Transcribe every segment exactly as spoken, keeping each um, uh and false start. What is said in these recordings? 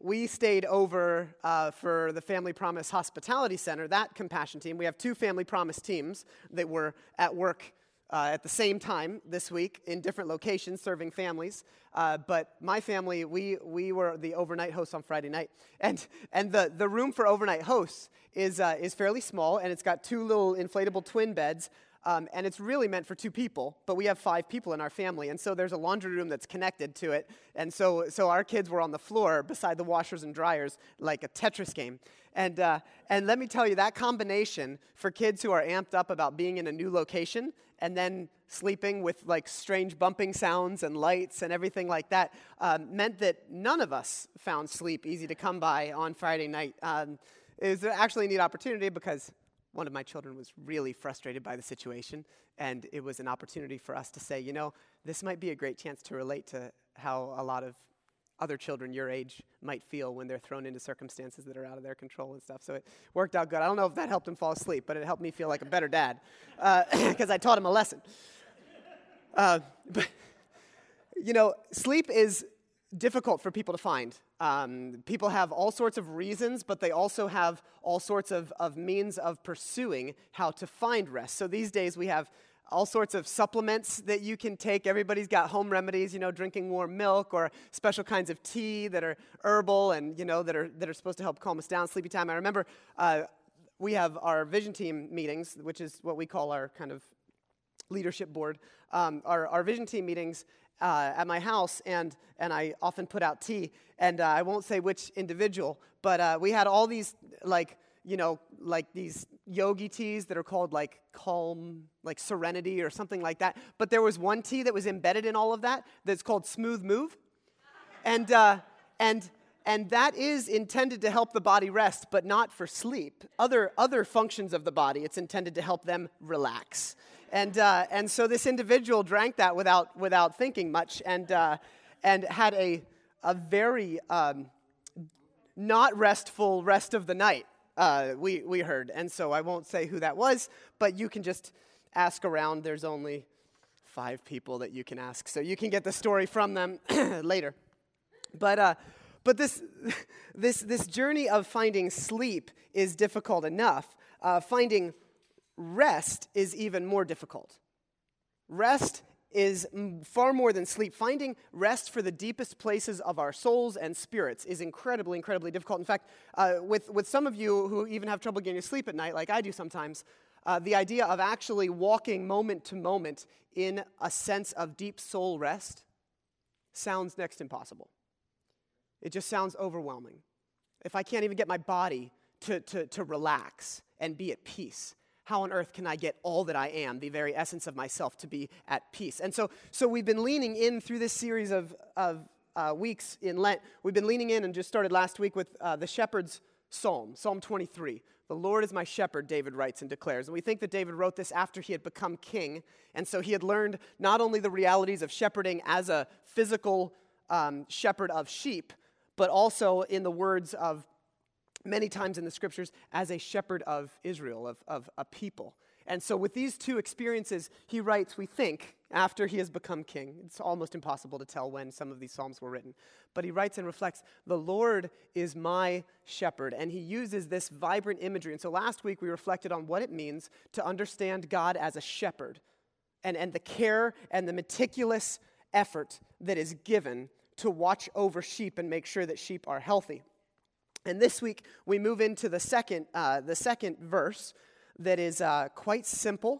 we stayed over uh, for the Family Promise Hospitality Center, that compassion team. We have two Family Promise teams that were at work uh, at the same time this week in different locations serving families. Uh, but my family, we we were the overnight hosts on Friday night. And and the, the room for overnight hosts is uh, is fairly small, and it's got two little inflatable twin beds. Um, and it's really meant for two people, but we have five people in our family, and so there's a laundry room that's connected to it, and so so our kids were on the floor beside the washers and dryers like a Tetris game. And uh, and let me tell you, that combination for kids who are amped up about being in a new location and then sleeping with like strange bumping sounds and lights and everything like that um, meant that none of us found sleep easy to come by on Friday night. Um, it was actually a neat opportunity because one of my children was really frustrated by the situation, and it was an opportunity for us to say, you know, this might be a great chance to relate to how a lot of other children your age might feel when they're thrown into circumstances that are out of their control and stuff. So it worked out good. I don't know if that helped him fall asleep, but it helped me feel like a better dad because uh, I taught him a lesson. Uh, but, you know, sleep is difficult for people to find. Um, people have all sorts of reasons, but they also have all sorts of, of means of pursuing how to find rest. So these days we have all sorts of supplements that you can take. Everybody's got home remedies, you know, drinking warm milk or special kinds of tea that are herbal and, you know, that are that are supposed to help calm us down, sleepy time. I remember uh, we have our vision team meetings, which is what we call our kind of leadership board, um, our, our vision team meetings uh, at my house, and and I often put out tea, and uh, I won't say which individual, but uh, we had all these, like, you know, like these yogi teas that are called, like, calm, like serenity or something like that, but there was one tea that was embedded in all of that that's called Smooth Move, and uh, and and that is intended to help the body rest, but not for sleep. Other other functions of the body, it's intended to help them relax. And uh, and so this individual drank that without without thinking much, and uh, and had a a very um, not restful rest of the night. Uh, we we heard, and so I won't say who that was, but you can just ask around. There's only five people that you can ask, so you can get the story from them later. But uh, but this this this journey of finding sleep is difficult enough. Uh, finding rest is even more difficult. Rest is m- far more than sleep. Finding rest for the deepest places of our souls and spirits is incredibly, incredibly difficult. In fact, uh, with, with some of you who even have trouble getting to sleep at night, like I do sometimes, uh, the idea of actually walking moment to moment in a sense of deep soul rest sounds next impossible. It just sounds overwhelming. If I can't even get my body to, to, to relax and be at peace, how on earth can I get all that I am, the very essence of myself, to be at peace? And so so we've been leaning in through this series of, of uh, weeks in Lent. We've been leaning in and just started last week with uh, the shepherd's psalm, Psalm twenty-three. The Lord is my shepherd, David writes and declares. And we think that David wrote this after he had become king. And so he had learned not only the realities of shepherding as a physical um, shepherd of sheep, but also in the words of many times in the scriptures as a shepherd of Israel, of, of a people. And so with these two experiences, he writes, we think, after he has become king. It's almost impossible to tell when some of these psalms were written. But he writes and reflects, the Lord is my shepherd. And he uses this vibrant imagery. And so last week we reflected on what it means to understand God as a shepherd and, and the care and the meticulous effort that is given to watch over sheep and make sure that sheep are healthy. And this week, we move into the second uh, the second verse that is uh, quite simple.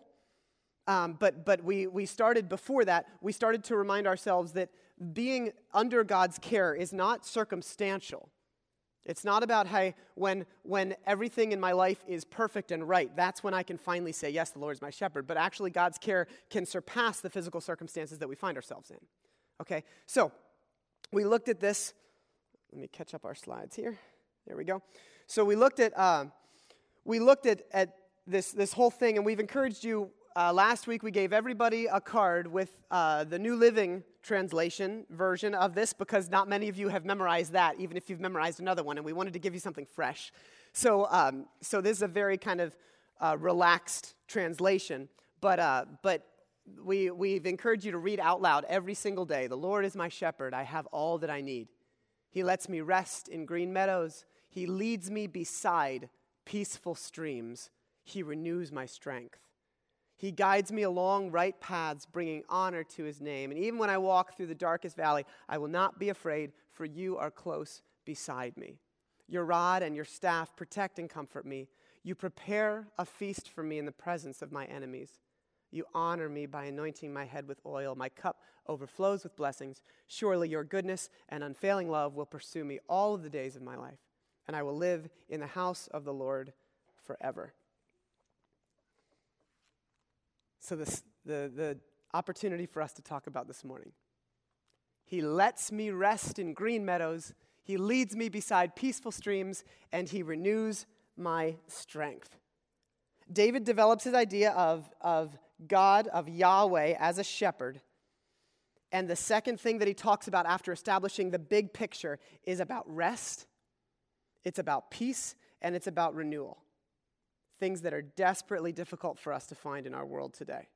Um, but but we, we started before that, we started to remind ourselves that being under God's care is not circumstantial. It's not about, hey, when, when everything in my life is perfect and right, that's when I can finally say, yes, the Lord is my shepherd. But actually, God's care can surpass the physical circumstances that we find ourselves in. Okay, so we looked at this. Let me catch up our slides here. There we go. So we looked at uh, we looked at, at this this whole thing, and we've encouraged you. Uh, last week we gave everybody a card with uh, the New Living Translation version of this because not many of you have memorized that, even if you've memorized another one, and we wanted to give you something fresh. So um, so this is a very kind of uh, relaxed translation, but uh, but we we've encouraged you to read out loud every single day. The Lord is my shepherd; I have all that I need. He lets me rest in green meadows. He leads me beside peaceful streams. He renews my strength. He guides me along right paths, bringing honor to his name. And even when I walk through the darkest valley, I will not be afraid, for you are close beside me. Your rod and your staff protect and comfort me. You prepare a feast for me in the presence of my enemies. You honor me by anointing my head with oil. My cup overflows with blessings. Surely your goodness and unfailing love will pursue me all of the days of my life, and I will live in the house of the Lord forever. So this, the, the opportunity for us to talk about this morning. He lets me rest in green meadows. He leads me beside peaceful streams, and he renews my strength. David develops his idea of, of God, of Yahweh, as a shepherd. And the second thing that he talks about after establishing the big picture is about rest, it's about peace, and it's about renewal. Things that are desperately difficult for us to find in our world today.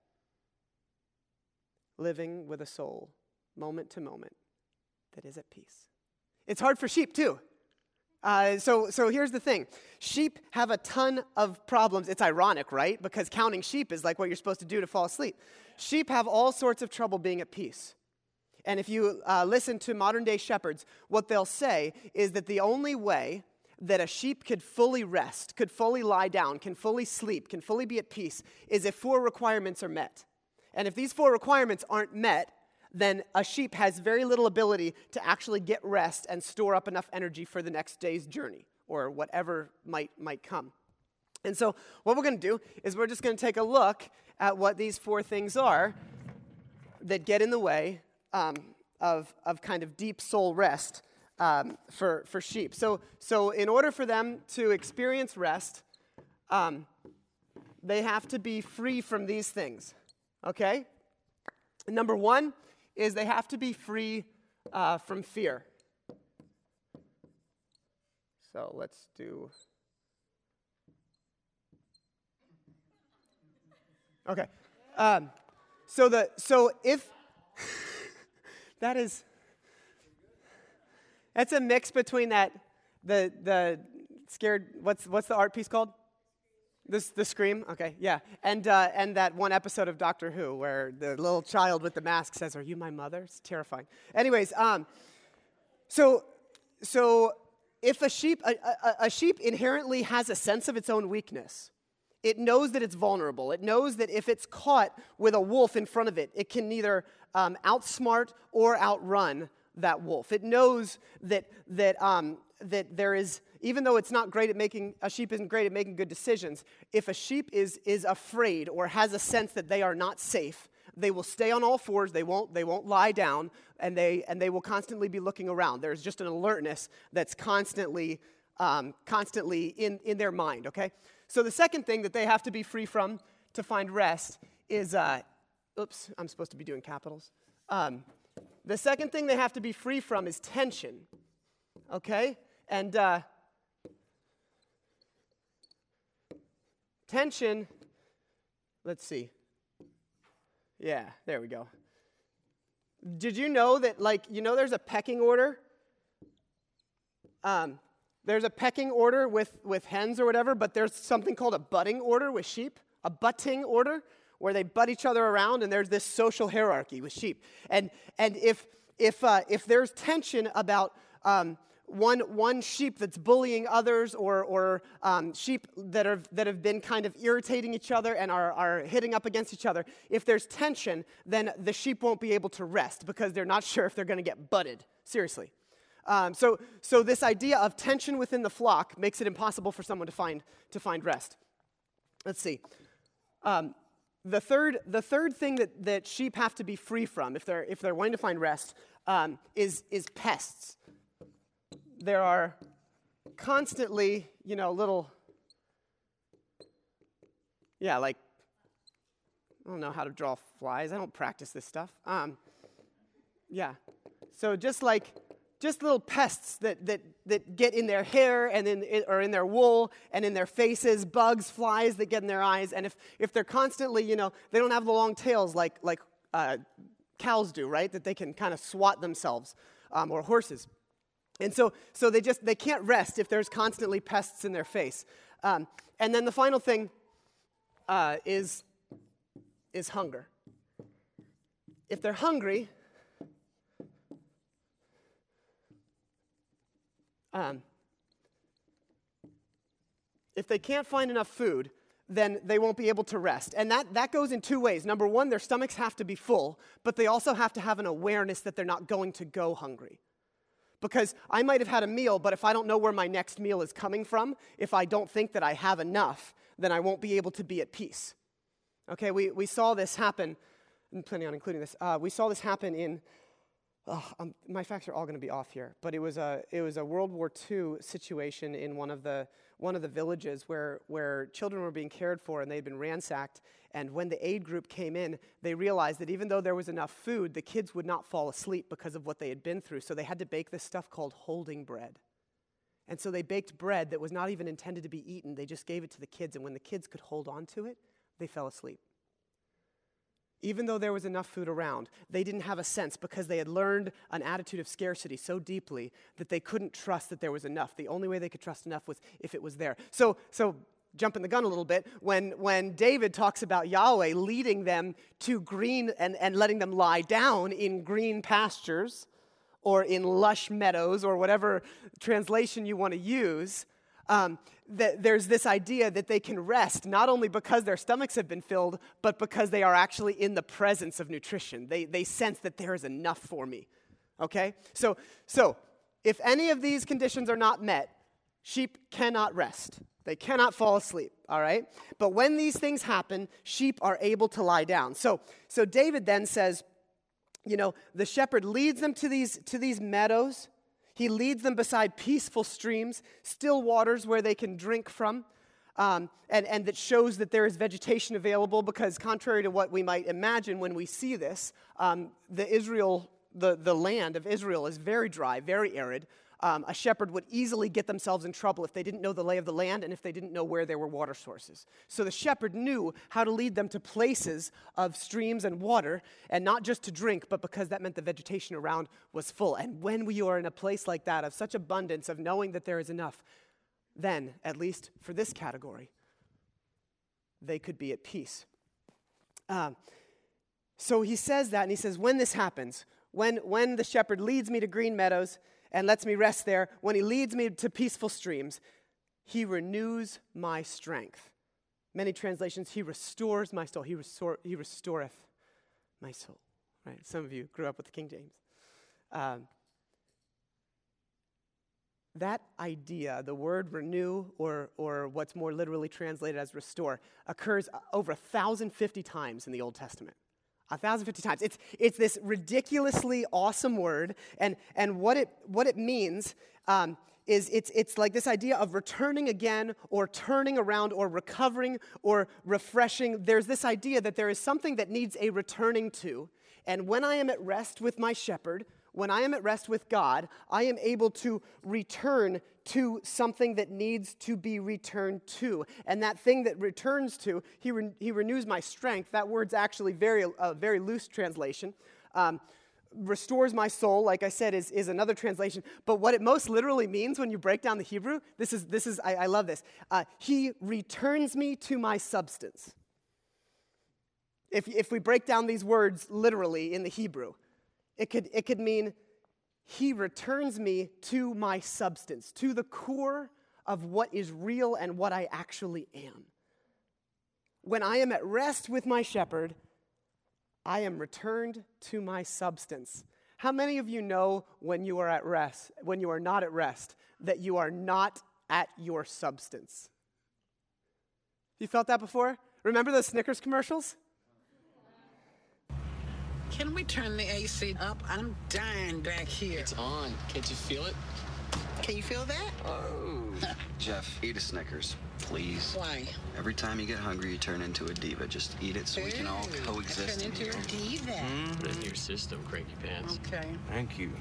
Living with a soul, moment to moment, that is at peace. It's hard for sheep too. Uh, so, so here's the thing. Sheep have a ton of problems. It's ironic, right? Because counting sheep is like what you're supposed to do to fall asleep. Sheep have all sorts of trouble being at peace. And if you uh, listen to modern day shepherds, what they'll say is that the only way that a sheep could fully rest, could fully lie down, can fully sleep, can fully be at peace, is if four requirements are met. And if these four requirements aren't met, then a sheep has very little ability to actually get rest and store up enough energy for the next day's journey or whatever might, might come. And so what we're going to do is we're just going to take a look at what these four things are that get in the way um, of, of kind of deep soul rest Um, for, for sheep. So, so in order for them to experience rest, um, they have to be free from these things, okay? Number one is they have to be free uh, from fear. So let's do... Okay. Um, so the so if... that is... That's a mix between that, the the scared, what's what's the art piece called? This the Scream? Okay, yeah. And uh, and that one episode of Doctor Who where the little child with the mask says, "Are you my mother?" It's terrifying. Anyways, um, so so if a sheep a, a, a sheep inherently has a sense of its own weakness. It knows that it's vulnerable. It knows that if it's caught with a wolf in front of it, it can neither um, outsmart or outrun that wolf. It knows that that um, that there is, even though it's not great at making, a sheep isn't great at making good decisions, if a sheep is is afraid or has a sense that they are not safe, they will stay on all fours, they won't they won't lie down, and they and they will constantly be looking around. There's just an alertness that's constantly um, constantly in, in their mind, okay? So the second thing that they have to be free from to find rest is, uh, oops, I'm supposed to be doing capitals. Um, The second thing they have to be free from is tension, okay? And uh, tension, let's see. Yeah, there we go. Did you know that, like, you know there's a pecking order? Um, there's a pecking order with, with hens or whatever, but there's something called a butting order with sheep, a butting order, where they butt each other around, and there's this social hierarchy with sheep. And and if if uh, if there's tension about um, one one sheep that's bullying others, or or um, sheep that are that have been kind of irritating each other and are are hitting up against each other, if there's tension, then the sheep won't be able to rest because they're not sure if they're going to get butted. Seriously. Um, so so this idea of tension within the flock makes it impossible for someone to find to find rest. Let's see. Um, The third, the third thing that, that sheep have to be free from, if they're if they're wanting to find rest, um, is is pests. There are constantly, you know, little, yeah, like I don't know how to draw flies. I don't practice this stuff. Um, yeah, so just like. Just little pests that, that, that get in their hair and in or in their wool and in their faces, bugs, flies that get in their eyes. And if, if they're constantly, you know, they don't have the long tails like like uh, cows do, right? That they can kind of swat themselves, um, or horses. And so, so they just, they can't rest if there's constantly pests in their face. Um, and then the final thing uh, is, is hunger. If they're hungry, um, if they can't find enough food, then they won't be able to rest. And that, that goes in two ways. Number one, their stomachs have to be full, but they also have to have an awareness that they're not going to go hungry. Because I might have had a meal, but if I don't know where my next meal is coming from, if I don't think that I have enough, then I won't be able to be at peace. Okay, we, we saw this happen, I'm planning on including this, uh, we saw this happen in, oh, um, my facts are all going to be off here, but it was a it was a World War Two situation in one of the one of the villages where, where children were being cared for and they'd been ransacked. And when the aid group came in, they realized that even though there was enough food, the kids would not fall asleep because of what they had been through. So they had to bake this stuff called holding bread. And so they baked bread that was not even intended to be eaten. They just gave it to the kids. And when the kids could hold on to it, they fell asleep. Even though there was enough food around, they didn't have a sense because they had learned an attitude of scarcity so deeply that they couldn't trust that there was enough. The only way they could trust enough was if it was there. So, so jumping the gun a little bit, when, when David talks about Yahweh leading them to green and, and letting them lie down in green pastures or in lush meadows or whatever translation you want to use, Um, that there's this idea that they can rest not only because their stomachs have been filled, but because they are actually in the presence of nutrition. They, they sense that there is enough for me, okay? So, so if any of these conditions are not met, sheep cannot rest. They cannot fall asleep, all right? But when these things happen, sheep are able to lie down. So, so David then says, you know, the shepherd leads them to these, to these meadows. He leads them beside peaceful streams, still waters where they can drink from, um, and, and that shows that there is vegetation available because contrary to what we might imagine when we see this, um, the Israel, the, the land of Israel is very dry, very arid. Um, a shepherd would easily get themselves in trouble if they didn't know the lay of the land and if they didn't know where there were water sources. So the shepherd knew how to lead them to places of streams and water, and not just to drink, but because that meant the vegetation around was full. And when we are in a place like that of such abundance, of knowing that there is enough, then, at least for this category, they could be at peace. Um, so he says that, and he says, when this happens, when, when the shepherd leads me to green meadows, and lets me rest there, when he leads me to peaceful streams, he renews my strength. Many translations, he restores my soul. He, restore, he restoreth my soul. Right? Some of you grew up with the King James. Um, that idea, the word renew, or, or what's more literally translated as restore, occurs over one thousand fifty times in the Old Testament. one thousand fifty times. It's it's this ridiculously awesome word, and and what it what it means um, is it's it's like this idea of returning again, or turning around, or recovering, or refreshing. There's this idea that there is something that needs a returning to, and when I am at rest with my shepherd, when I am at rest with God, I am able to return to something that needs to be returned to. And that thing that returns to, he, re- he renews my strength. That word's actually very a very loose translation. Um, restores my soul, like I said, is, is another translation. But what it most literally means when you break down the Hebrew, this is, this is I, I love this. Uh, he returns me to my substance. If, if we break down these words literally in the Hebrew, It could, it could mean he returns me to my substance, to the core of what is real and what I actually am. When I am at rest with my shepherd, I am returned to my substance. How many of you know when you are at rest, when you are not at rest, that you are not at your substance? You felt that before? Remember those Snickers commercials? Can we turn the A C up? I'm dying back here. It's on. Can't you feel it? Can you feel that? Oh. Jeff, eat a Snickers, please. Why? Every time you get hungry, you turn into a diva. Just eat it so we can all Ooh, coexist. I turn into here. a diva. Mm. Put it in your system, cranky pants. Okay. Thank you.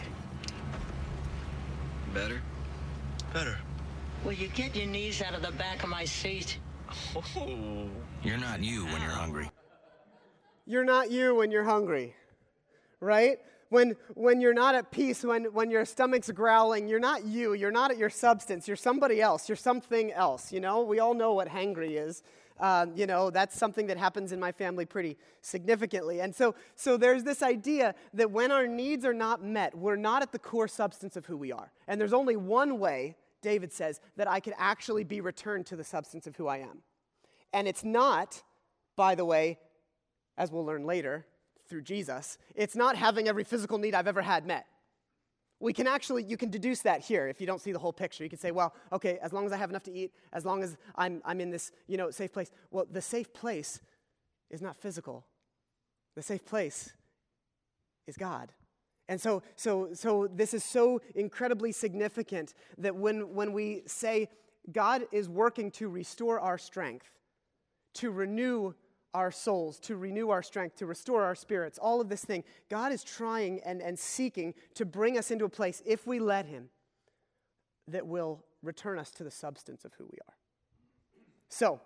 Better? Better. Will you get your knees out of the back of my seat? Oh. You're not you when you're hungry. You're not you when you're hungry, right? When, when you're not at peace, when, when your stomach's growling, you're not you, you're not at your substance, you're somebody else, you're something else, you know? We all know what hangry is. Um, you know, that's something that happens in my family pretty significantly. And so, so there's this idea that when our needs are not met, we're not at the core substance of who we are. And there's only one way, David says, that I could actually be returned to the substance of who I am. And it's not, by the way, as we'll learn later, through Jesus, it's not having every physical need I've ever had met. We can actually, you can deduce that here if you don't see the whole picture. You can say, well, okay, as long as I have enough to eat, as long as I'm I'm in this, you know, safe place. Well, the safe place is not physical. The safe place is God. And so so so this is so incredibly significant that when when we say God is working to restore our strength, to renew our souls, to renew our strength, to restore our spirits, all of this thing, God is trying and, and seeking to bring us into a place, if we let him, that will return us to the substance of who we are. So,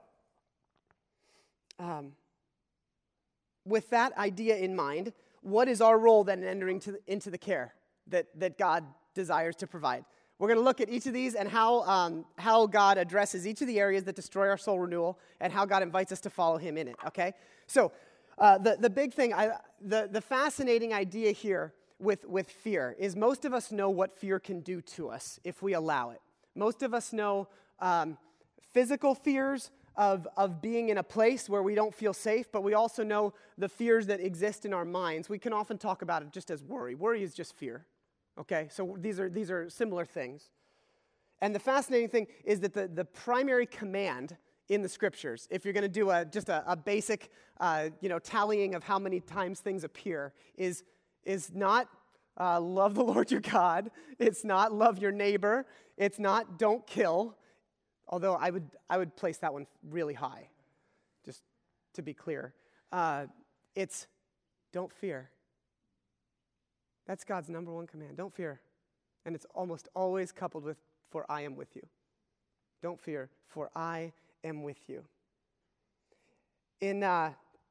um, with that idea in mind, what is our role then in entering to the, into the care that, that God desires to provide? We're going to look at each of these and how, um, how God addresses each of the areas that destroy our soul renewal and how God invites us to follow him in it, okay? So uh, the, the big thing, I, the, the fascinating idea here with, with fear is most of us know what fear can do to us if we allow it. Most of us know um, physical fears of, of being in a place where we don't feel safe, but we also know the fears that exist in our minds. We can often talk about it just as worry. Worry is just fear. Okay, so these are these are similar things. And the fascinating thing is that the, the primary command in the scriptures, if you're going to do a just a, a basic uh, you know tallying of how many times things appear, is is not uh, love the Lord your God. It's not love your neighbor. It's not don't kill. Although I would I would place that one really high, just to be clear. Uh, it's don't fear. That's God's number one command. Don't fear. And it's almost always coupled with, for I am with you. Don't fear, for I am with you. In uh,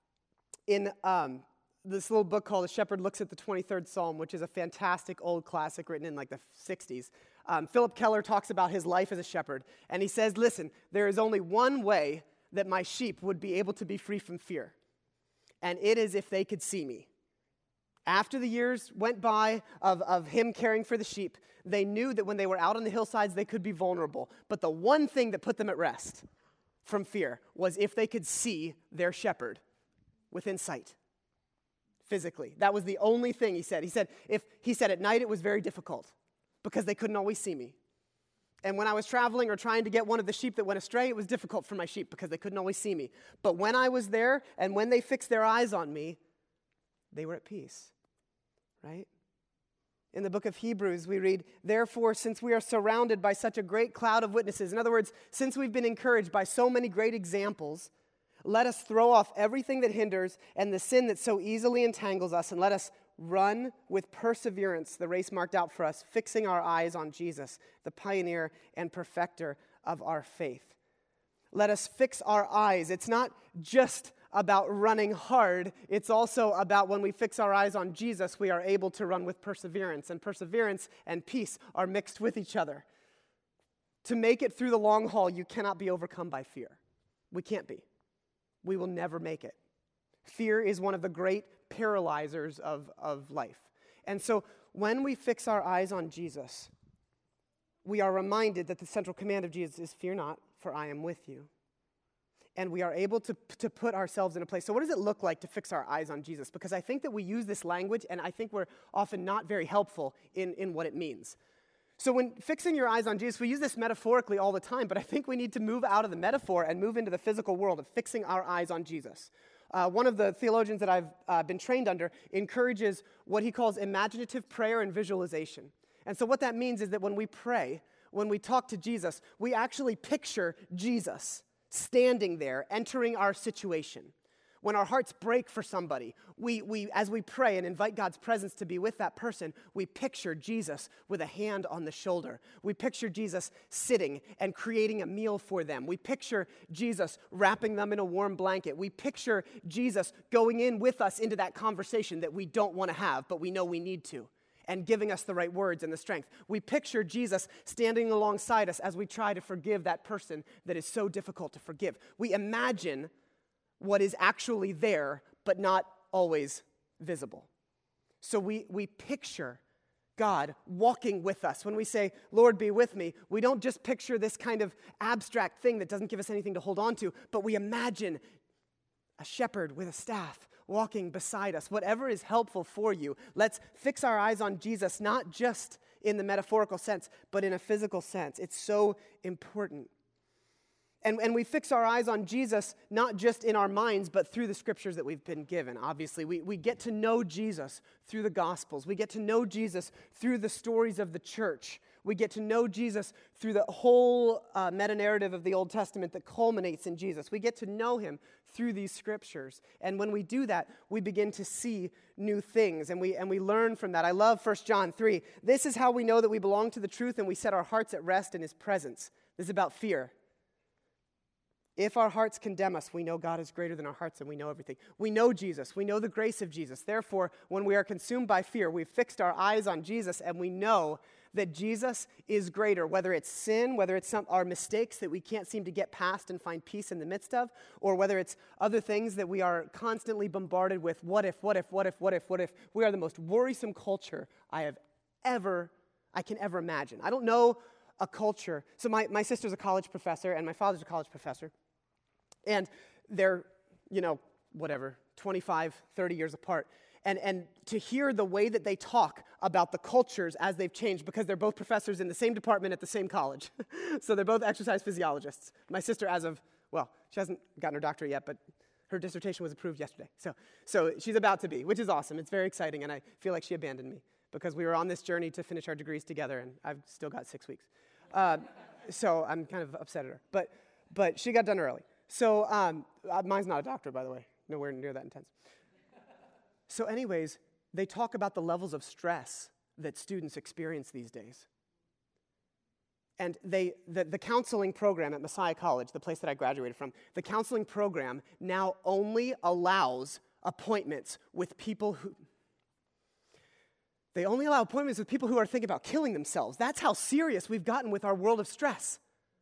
in um, this little book called A Shepherd Looks at the twenty-third Psalm, which is a fantastic old classic written in like the sixties, um, Philip Keller talks about his life as a shepherd. And he says, listen, there is only one way that my sheep would be able to be free from fear. And it is if they could see me. After the years went by of, of him caring for the sheep, they knew that when they were out on the hillsides, they could be vulnerable. But the one thing that put them at rest from fear was if they could see their shepherd within sight, physically. That was the only thing he said. He said, if he said at night it was very difficult because they couldn't always see me. And when I was traveling or trying to get one of the sheep that went astray, it was difficult for my sheep because they couldn't always see me. But when I was there and when they fixed their eyes on me, they were at peace. Right? In the book of Hebrews, we read, therefore, since we are surrounded by such a great cloud of witnesses, in other words, since we've been encouraged by so many great examples, let us throw off everything that hinders and the sin that so easily entangles us, and let us run with perseverance the race marked out for us, fixing our eyes on Jesus, the pioneer and perfecter of our faith. Let us fix our eyes. It's not just about running hard. It's also about when we fix our eyes on Jesus, we are able to run with perseverance. And perseverance and peace are mixed with each other. To make it through the long haul, you cannot be overcome by fear. We can't be. We will never make it. Fear is one of the great paralyzers of, of life. And so when we fix our eyes on Jesus, we are reminded that the central command of Jesus is fear not, for I am with you. And we are able to, to put ourselves in a place. So what does it look like to fix our eyes on Jesus? Because I think that we use this language, and I think we're often not very helpful in, in what it means. So when fixing your eyes on Jesus, we use this metaphorically all the time, but I think we need to move out of the metaphor and move into the physical world of fixing our eyes on Jesus. Uh, one of the theologians that I've uh, been trained under encourages what he calls imaginative prayer and visualization. And so what that means is that when we pray, when we talk to Jesus, we actually picture Jesus standing there, entering our situation. When our hearts break for somebody, we, we, as we pray and invite God's presence to be with that person, we picture Jesus with a hand on the shoulder. We picture Jesus sitting and creating a meal for them. We picture Jesus wrapping them in a warm blanket. We picture Jesus going in with us into that conversation that we don't want to have, but we know we need to, and giving us the right words and the strength. We picture Jesus standing alongside us as we try to forgive that person that is so difficult to forgive. We imagine what is actually there, but not always visible. So we, we picture God walking with us. When we say, Lord, be with me, we don't just picture this kind of abstract thing that doesn't give us anything to hold on to, but we imagine a shepherd with a staff walking beside us. Whatever is helpful for you, let's fix our eyes on Jesus, not just in the metaphorical sense, but in a physical sense. It's so important. And, and we fix our eyes on Jesus, not just in our minds, but through the scriptures that we've been given. Obviously, we, we get to know Jesus through the Gospels. We get to know Jesus through the stories of the church. We get to know Jesus through the whole uh, meta-narrative of the Old Testament that culminates in Jesus. We get to know him through these scriptures. And when we do that, we begin to see new things, and we, and we learn from that. I love First John three. This is how we know that we belong to the truth, and we set our hearts at rest in his presence. This is about fear. If our hearts condemn us, we know God is greater than our hearts and we know everything. We know Jesus. We know the grace of Jesus. Therefore, when we are consumed by fear, we've fixed our eyes on Jesus and we know that Jesus is greater, whether it's sin, whether it's some, our mistakes that we can't seem to get past and find peace in the midst of, or whether it's other things that we are constantly bombarded with. What if, what if, what if, what if, what if? We are the most worrisome culture I have ever, I can ever imagine. I don't know a culture. So my, my sister's a college professor and my father's a college professor. And they're, you know, whatever, twenty-five, thirty years apart. And, and to hear the way that they talk about the cultures as they've changed, because they're both professors in the same department at the same college. So they're both exercise physiologists. My sister, as of, well, she hasn't gotten her doctorate yet, but her dissertation was approved yesterday. So, so she's about to be, which is awesome. It's very exciting, and I feel like she abandoned me because we were on this journey to finish our degrees together, and I've still got six weeks. Uh, so I'm kind of upset at her. But, but she got done early. So um, mine's not a doctorate, by the way. Nowhere near that intense. So anyways, they talk about the levels of stress that students experience these days. And they, the, the counseling program at Messiah College, the place that I graduated from, the counseling program now only allows appointments with people who, they only allow appointments with people who are thinking about killing themselves. That's how serious we've gotten with our world of stress.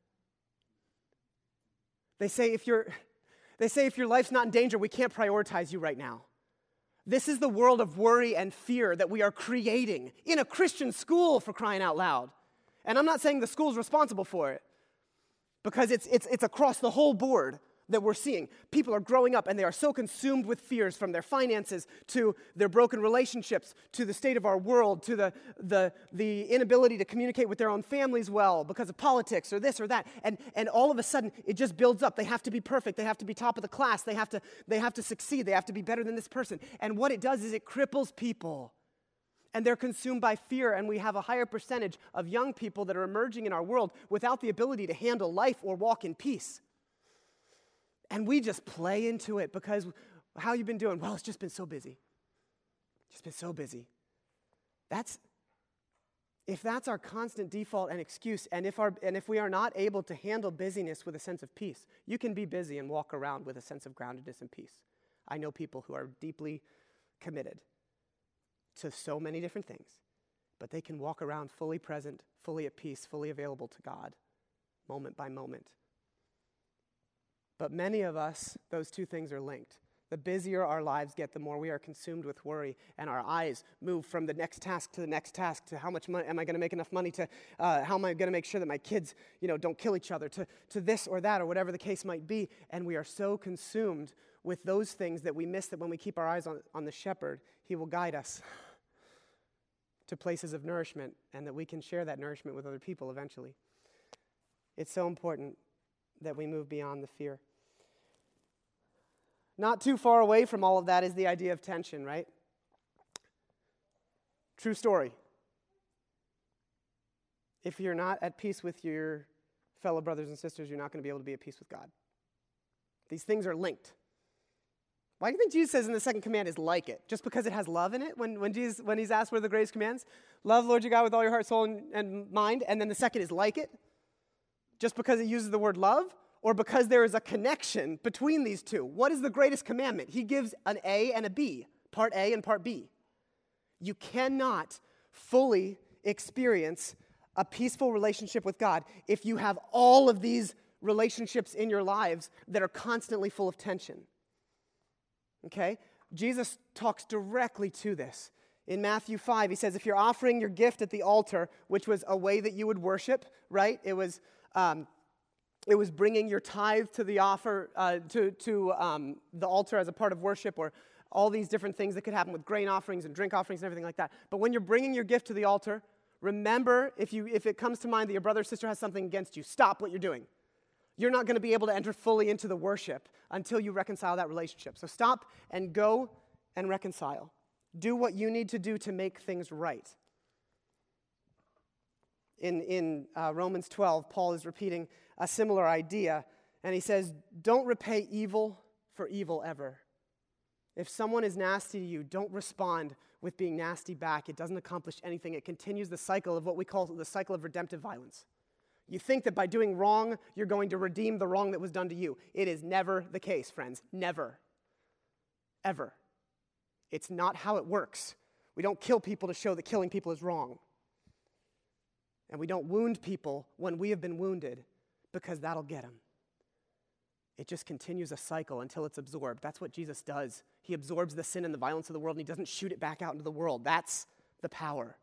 They say if you're, they say if your life's not in danger, we can't prioritize you right now. This is the world of worry and fear that we are creating in a Christian school, for crying out loud. And I'm not saying the school's responsible for it, because it's, it's, it's across the whole board that we're seeing. People are growing up and they are so consumed with fears, from their finances to their broken relationships to the state of our world to the, the, the inability to communicate with their own families well because of politics or this or that. And, and all of a sudden it just builds up. They have to be perfect. They have to be top of the class. They have to, they have to succeed. They have to be better than this person. And what it does is it cripples people. And they're consumed by fear, and we have a higher percentage of young people that are emerging in our world without the ability to handle life or walk in peace. And we just play into it because, how you been doing? Well, it's just been so busy. Just been so busy. That's, if that's our constant default and excuse, and if our and if we are not able to handle busyness with a sense of peace, you can be busy and walk around with a sense of groundedness and peace. I know people who are deeply committed to so many different things, but they can walk around fully present, fully at peace, fully available to God, moment by moment. But many of us, those two things are linked. The busier our lives get, the more we are consumed with worry, and our eyes move from the next task to the next task, to how much money am I going to make enough money to, uh, how am I going to make sure that my kids, you know, don't kill each other, to, to this or that, or whatever the case might be. And we are so consumed with those things that we miss that when we keep our eyes on, on the shepherd, he will guide us to places of nourishment, and that we can share that nourishment with other people eventually. It's so important that we move beyond the fear. Not too far away from all of that is the idea of tension, right? True story. If you're not at peace with your fellow brothers and sisters, you're not going to be able to be at peace with God. These things are linked. Why do you think Jesus says in the second command is like it? Just because it has love in it? When, when, Jesus, when he's asked what are the greatest commands? Love Lord your God with all your heart, soul, and, and mind. And then the second is like it? Just because it uses the word love? Or because there is a connection between these two? What is the greatest commandment? He gives an A and a B. Part A and part B. You cannot fully experience a peaceful relationship with God if you have all of these relationships in your lives that are constantly full of tension. Okay? Jesus talks directly to this. In Matthew five, he says, if you're offering your gift at the altar, which was a way that you would worship, right? It was um, it was bringing your tithe to the offer, uh, to, to um, the altar as a part of worship, or all these different things that could happen with grain offerings and drink offerings and everything like that. But when you're bringing your gift to the altar, remember, if you if it comes to mind that your brother or sister has something against you, stop what you're doing. You're not going to be able to enter fully into the worship until you reconcile that relationship. So stop and go and reconcile. Do what you need to do to make things right. In, in uh, Romans twelve, Paul is repeating a similar idea, and he says, don't repay evil for evil ever. If someone is nasty to you, don't respond with being nasty back. It doesn't accomplish anything. It continues the cycle of what we call the cycle of redemptive violence. You think that by doing wrong, you're going to redeem the wrong that was done to you. It is never the case, friends. Never. Ever. It's not how it works. We don't kill people to show that killing people is wrong. And we don't wound people when we have been wounded, because that'll get them. It just continues a cycle until it's absorbed. That's what Jesus does. He absorbs the sin and the violence of the world, and he doesn't shoot it back out into the world. That's the power.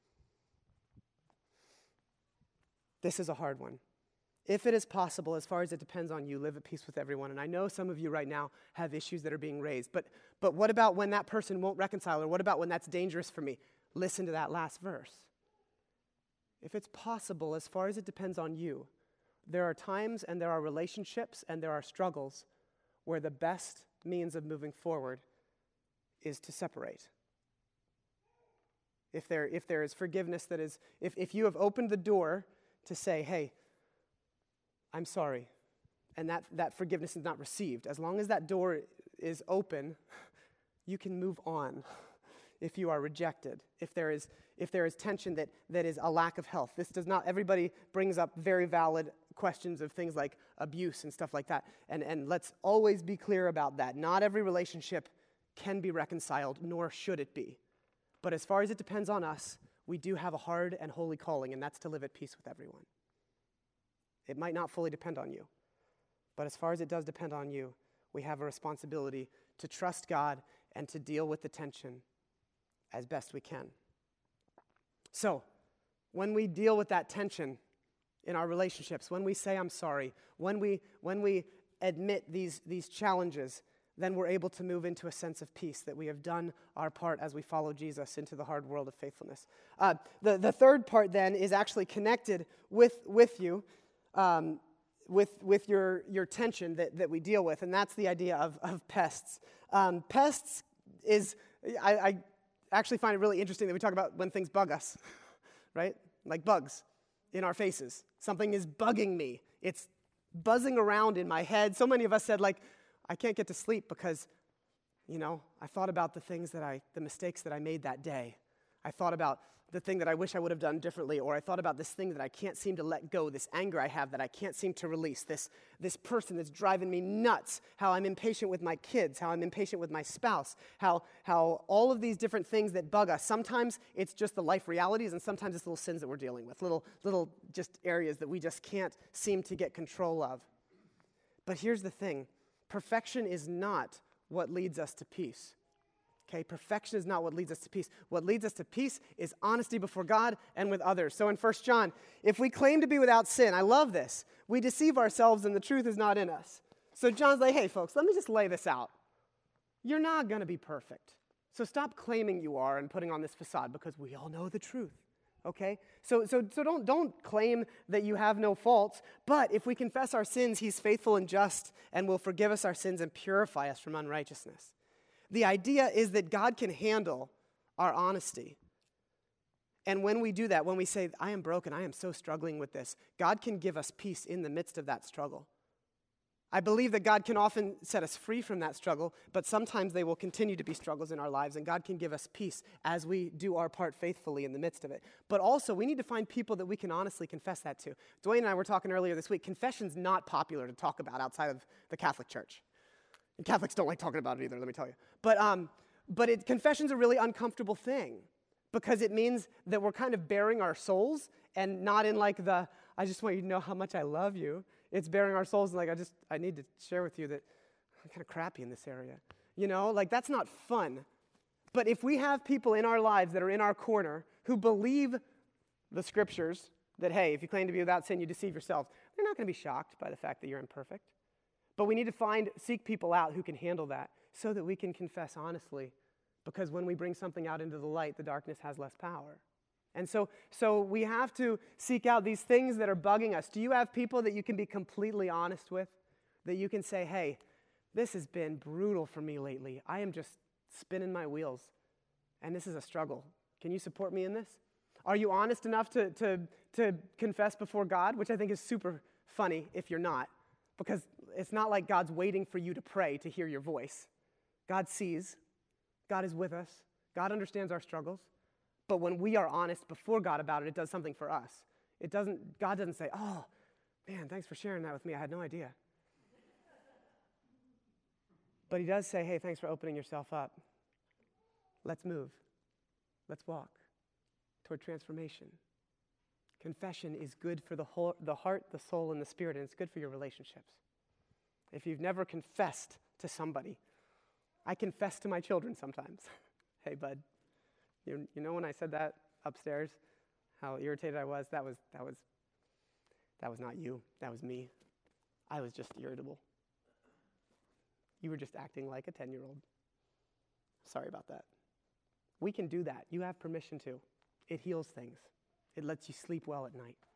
This is a hard one. If it is possible, as far as it depends on you, live at peace with everyone. And I know some of you right now have issues that are being raised. But, but what about when that person won't reconcile? Or what about when that's dangerous for me? Listen to that last verse. If it's possible, as far as it depends on you, there are times and there are relationships and there are struggles where the best means of moving forward is to separate. If there, if there is forgiveness that is, if, if you have opened the door to say, hey, I'm sorry, and that, that forgiveness is not received, as long as that door is open, you can move on. If you are rejected, if there is if there is tension that, that is a lack of health. This does not, everybody brings up very valid questions of things like abuse and stuff like that. And, and let's always be clear about that. Not every relationship can be reconciled, nor should it be. But as far as it depends on us, we do have a hard and holy calling, and that's to live at peace with everyone. It might not fully depend on you, but as far as it does depend on you, we have a responsibility to trust God and to deal with the tension as best we can. So, when we deal with that tension in our relationships, when we say I'm sorry, when we when we admit these, these challenges, then we're able to move into a sense of peace, that we have done our part as we follow Jesus into the hard world of faithfulness. Uh, the, the third part then is actually connected with, with you, um, with, with your, your tension that, that we deal with, and that's the idea of, of pests. Um, pests is, I, I actually find it really interesting that we talk about when things bug us, right? Like bugs in our faces. Something is bugging me. It's buzzing around in my head. So many of us said, like, I can't get to sleep because, you know, I thought about the things that I, the mistakes that I made that day. I thought about the thing that I wish I would have done differently, or I thought about this thing that I can't seem to let go, this anger I have that I can't seem to release, this, this person that's driving me nuts, how I'm impatient with my kids, how I'm impatient with my spouse, how, how all of these different things that bug us. Sometimes it's just the life realities, and sometimes it's little sins that we're dealing with, little, little just areas that we just can't seem to get control of. But here's the thing. Perfection is not what leads us to peace. Okay, perfection is not what leads us to peace. What leads us to peace is honesty before God and with others. So in First John, if we claim to be without sin, I love this, we deceive ourselves and the truth is not in us. So John's like, hey folks, let me just lay this out. You're not going to be perfect. So stop claiming you are and putting on this facade, because we all know the truth. Okay? So so so don't don't claim that you have no faults, but if we confess our sins, he's faithful and just and will forgive us our sins and purify us from unrighteousness. The idea is that God can handle our honesty. And when we do that, when we say, I am broken, I am so struggling with this, God can give us peace in the midst of that struggle. I believe that God can often set us free from that struggle, but sometimes they will continue to be struggles in our lives, and God can give us peace as we do our part faithfully in the midst of it. But also, we need to find people that we can honestly confess that to. Dwayne and I were talking earlier this week. Confession's not popular to talk about outside of the Catholic Church. And Catholics don't like talking about it either, let me tell you. But, um, but it, confession's a really uncomfortable thing because it means that we're kind of bearing our souls and not in like the, I just want you to know how much I love you. It's bearing our souls and like, I just, I need to share with you that I'm kind of crappy in this area. You know, like that's not fun. But if we have people in our lives that are in our corner who believe the scriptures that, hey, if you claim to be without sin, you deceive yourselves, they're not going to be shocked by the fact that you're imperfect. But we need to find, seek people out who can handle that so that we can confess honestly. Because when we bring something out into the light, the darkness has less power. And so, so we have to seek out these things that are bugging us. Do you have people that you can be completely honest with? That you can say, hey, this has been brutal for me lately. I am just spinning my wheels, and this is a struggle. Can you support me in this? Are you honest enough to, to, to confess before God? Which I think is super funny if you're not, because it's not like God's waiting for you to pray to hear your voice. God sees. God is with us. God understands our struggles. But when we are honest before God about it, it does something for us. It doesn't, God doesn't say, oh, man, thanks for sharing that with me. I had no idea. But he does say, hey, thanks for opening yourself up. Let's move. Let's walk toward transformation. Confession is good for the whole, the heart, the soul, and the spirit, and it's good for your relationships. If you've never confessed to somebody, I confess to my children sometimes. Hey, bud. You, you know when I said that upstairs, how irritated I was? That was that was that was not you. That was me. I was just irritable. You were just acting like a ten-year-old. Sorry about that. We can do that. You have permission to. It heals things. It lets you sleep well at night.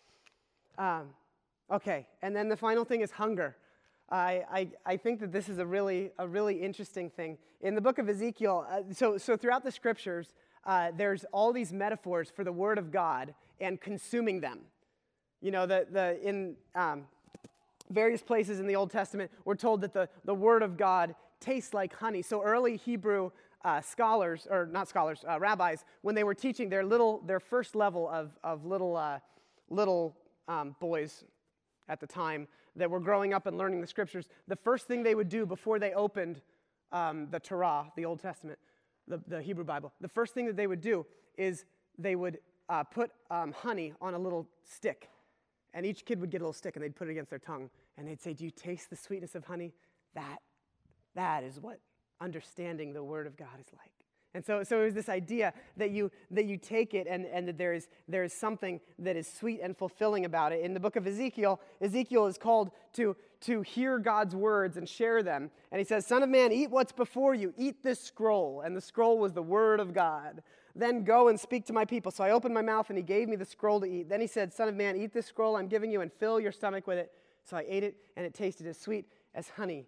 Um, okay, and then the final thing is hunger. I, I, I think that this is a really a really interesting thing. In the book of Ezekiel, uh, so, so throughout the scriptures, uh, there's all these metaphors for the word of God and consuming them. You know, the, the, in um, various places in the Old Testament, we're told that the, the word of God tastes like honey. So early Hebrew uh, scholars, or not scholars, uh, rabbis, when they were teaching their little, their first level of, of little, uh, little um, boys at the time, that were growing up and learning the scriptures, the first thing they would do before they opened um, the Torah, the Old Testament, the, the Hebrew Bible, the first thing that they would do is they would uh, put um, honey on a little stick. And each kid would get a little stick and they'd put it against their tongue. And they'd say, do you taste the sweetness of honey? That, that is what understanding the word of God is like. And so, so there's this idea that you that you take it and, and that there is there is something that is sweet and fulfilling about it. In the book of Ezekiel, Ezekiel is called to, to hear God's words and share them. And he says, Son of man, eat what's before you. Eat this scroll. And the scroll was the word of God. Then go and speak to my people. So I opened my mouth and he gave me the scroll to eat. Then he said, Son of man, eat this scroll I'm giving you and fill your stomach with it. So I ate it and it tasted as sweet as honey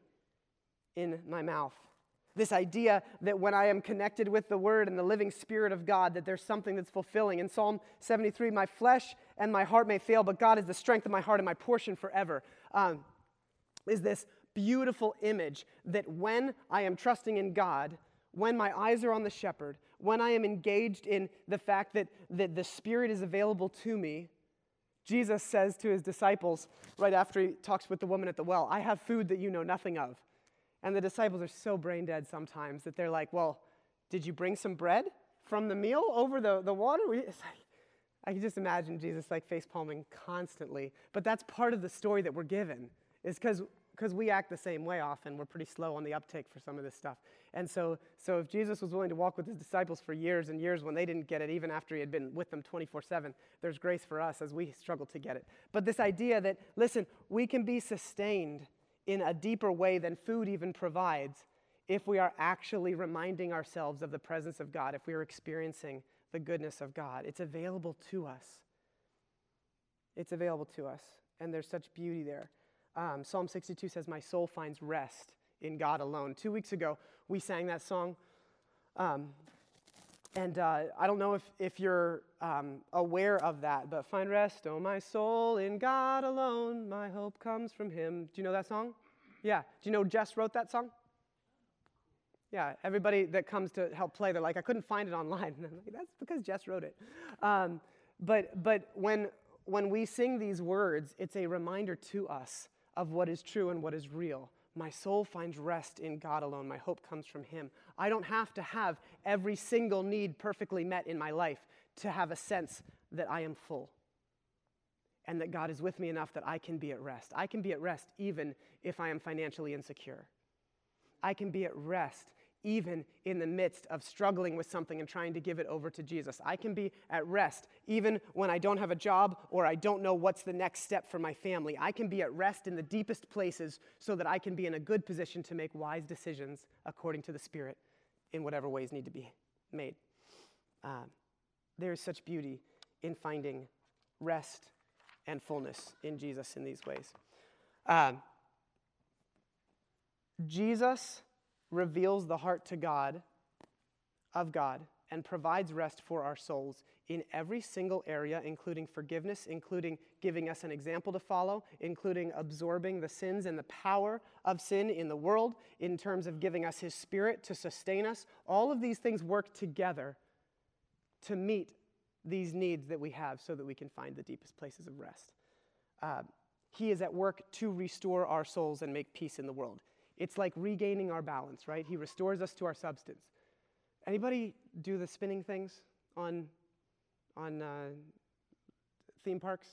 in my mouth. This idea that when I am connected with the Word and the living Spirit of God, that there's something that's fulfilling. In Psalm seventy-three, my flesh and my heart may fail, but God is the strength of my heart and my portion forever. Um, is this beautiful image that when I am trusting in God, when my eyes are on the shepherd, when I am engaged in the fact that, that the Spirit is available to me, Jesus says to his disciples, right after he talks with the woman at the well, I have food that you know nothing of. And the disciples are so brain dead sometimes that they're like, well, did you bring some bread from the meal over the, the water? It's like, I can just imagine Jesus like face palming constantly. But that's part of the story that we're given, is because because we act the same way often. We're pretty slow on the uptake for some of this stuff. And so, so if Jesus was willing to walk with his disciples for years and years when they didn't get it, even after he had been with them twenty-four seven, there's grace for us as we struggle to get it. But this idea that, listen, we can be sustained in a deeper way than food even provides if we are actually reminding ourselves of the presence of God, if we are experiencing the goodness of God. It's available to us. It's available to us, and there's such beauty there. Um, Psalm sixty-two says, my soul finds rest in God alone. Two weeks ago, we sang that song, um, And uh, I don't know if, if you're um, aware of that, but find rest, oh my soul, in God alone, my hope comes from him. Do you know that song? Yeah. Do you know Jess wrote that song? Yeah, everybody that comes to help play, they're like, I couldn't find it online. And I'm like, that's because Jess wrote it. Um, but but when when we sing these words, it's a reminder to us of what is true and what is real. My soul finds rest in God alone. My hope comes from him. I don't have to have every single need perfectly met in my life to have a sense that I am full and that God is with me enough that I can be at rest. I can be at rest even if I am financially insecure. I can be at rest even in the midst of struggling with something and trying to give it over to Jesus. I can be at rest even when I don't have a job or I don't know what's the next step for my family. I can be at rest in the deepest places so that I can be in a good position to make wise decisions according to the Spirit in whatever ways need to be made. Uh, there is such beauty in finding rest and fullness in Jesus in these ways. Uh, Jesus reveals the heart to God, of God, and provides rest for our souls in every single area, including forgiveness, including giving us an example to follow, including absorbing the sins and the power of sin in the world, in terms of giving us his Spirit to sustain us. All of these things work together to meet these needs that we have so that we can find the deepest places of rest. Uh, he is at work to restore our souls and make peace in the world. It's like regaining our balance, right? He restores us to our substance. Anybody do the spinning things on, on uh, theme parks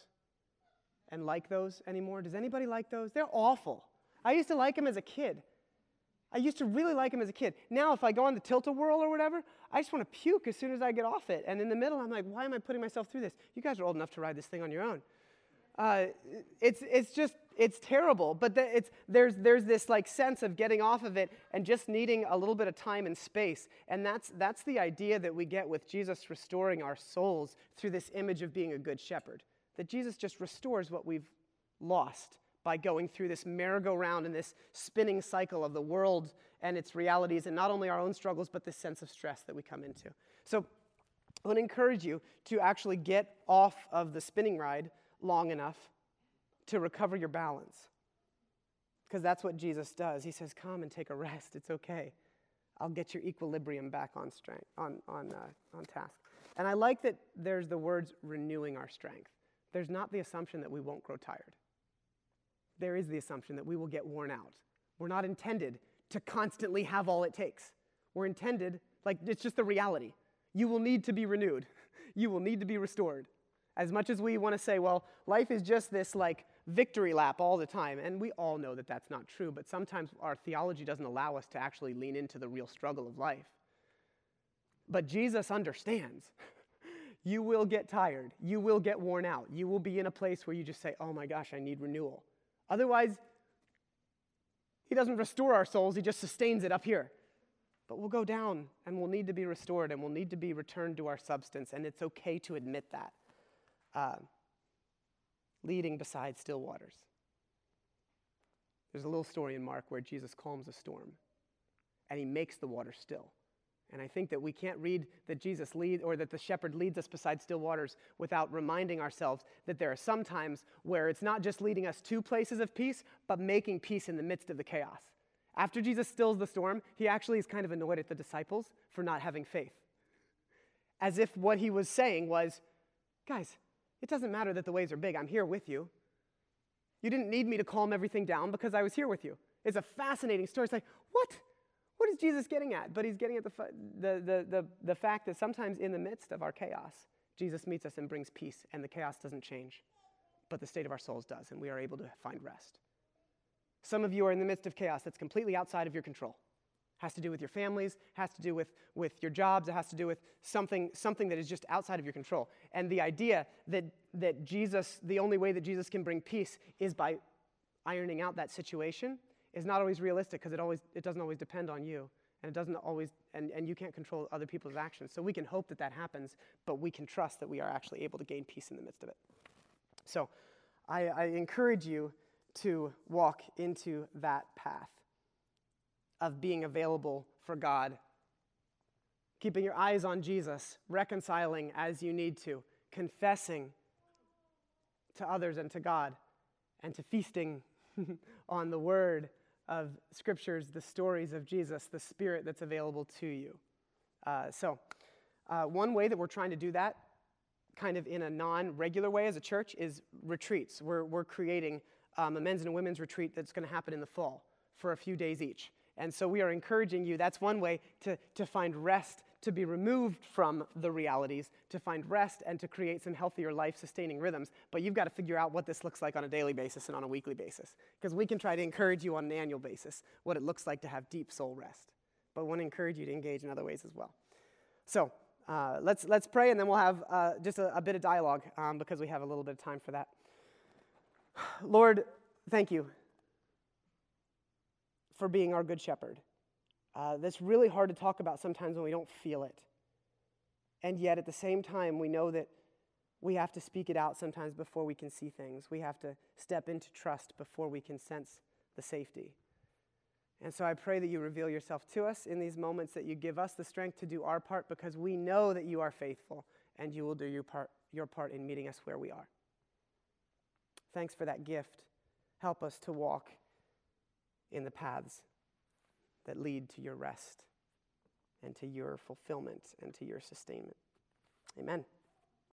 and like those anymore? Does anybody like those? They're awful. I used to like them as a kid. I used to really like them as a kid. Now, if I go on the tilt-a-whirl or whatever, I just want to puke as soon as I get off it. And in the middle, I'm like, why am I putting myself through this? You guys are old enough to ride this thing on your own. Uh, it's it's just, it's terrible, but the, it's there's there's this like sense of getting off of it and just needing a little bit of time and space, and that's that's the idea that we get with Jesus restoring our souls through this image of being a good shepherd, that Jesus just restores what we've lost by going through this merry-go-round and this spinning cycle of the world and its realities, and not only our own struggles, but this sense of stress that we come into. So I want to encourage you to actually get off of the spinning ride long enough to recover your balance. Because that's what Jesus does. He says, come and take a rest. It's okay. I'll get your equilibrium back on strength, on, on, uh, on task. And I like that there's the words renewing our strength. There's not the assumption that we won't grow tired. There is the assumption that we will get worn out. We're not intended to constantly have all it takes. We're intended, like it's just the reality. You will need to be renewed. You will need to be restored. As much as we want to say, well, life is just this like victory lap all the time, and we all know that that's not true, but sometimes our theology doesn't allow us to actually lean into the real struggle of life. But Jesus understands. You will get tired. You will get worn out. You will be in a place where you just say, oh my gosh, I need renewal. Otherwise, he doesn't restore our souls, he just sustains it up here. But we'll go down, and we'll need to be restored, and we'll need to be returned to our substance, and it's okay to admit that. Uh, leading beside still waters. There's a little story in Mark where Jesus calms a storm, and he makes the water still. And I think that we can't read that Jesus lead or that the shepherd leads us beside still waters without reminding ourselves that there are some times where it's not just leading us to places of peace, but making peace in the midst of the chaos. After Jesus stills the storm, he actually is kind of annoyed at the disciples for not having faith. As if what he was saying was, guys, it doesn't matter that the waves are big. I'm here with you. You didn't need me to calm everything down because I was here with you. It's a fascinating story. It's like, what? What is Jesus getting at? But he's getting at the, the, the, the, the fact that sometimes in the midst of our chaos, Jesus meets us and brings peace, and the chaos doesn't change, but the state of our souls does, and we are able to find rest. Some of you are in the midst of chaos that's completely outside of your control. Has to do with your families, has to do with, with your jobs, it has to do with something, something that is just outside of your control. And the idea that, that Jesus, the only way that Jesus can bring peace is by ironing out that situation is not always realistic, because it always it doesn't always depend on you, and it doesn't always and, and you can't control other people's actions. So we can hope that that happens, but we can trust that we are actually able to gain peace in the midst of it. So I, I encourage you to walk into that path of being available for God keeping your eyes on Jesus, reconciling as you need to, confessing to others and to God, and to feasting on the word of scriptures, the stories of Jesus, the Spirit that's available to you. Uh, so, uh, one way that we're trying to do that, kind of in a non-regular way as a church, is retreats. We're, we're creating um, a men's and a women's retreat that's going to happen in the fall for a few days each. And so we are encouraging you, that's one way to, to find rest, to be removed from the realities, to find rest and to create some healthier life-sustaining rhythms. But you've got to figure out what this looks like on a daily basis and on a weekly basis. Because we can try to encourage you on an annual basis what it looks like to have deep soul rest. But we want to encourage you to engage in other ways as well. So uh, let's let's pray, and then we'll have uh, just a, a bit of dialogue um, because we have a little bit of time for that. Lord, thank you for being our good shepherd. Uh, that's really hard to talk about sometimes when we don't feel it. And yet at the same time, we know that we have to speak it out sometimes before we can see things. We have to step into trust before we can sense the safety. And so I pray that you reveal yourself to us in these moments, that you give us the strength to do our part, because we know that you are faithful and you will do your part, your part in meeting us where we are. Thanks for that gift. Help us to walk in the paths that lead to your rest and to your fulfillment and to your sustainment. Amen.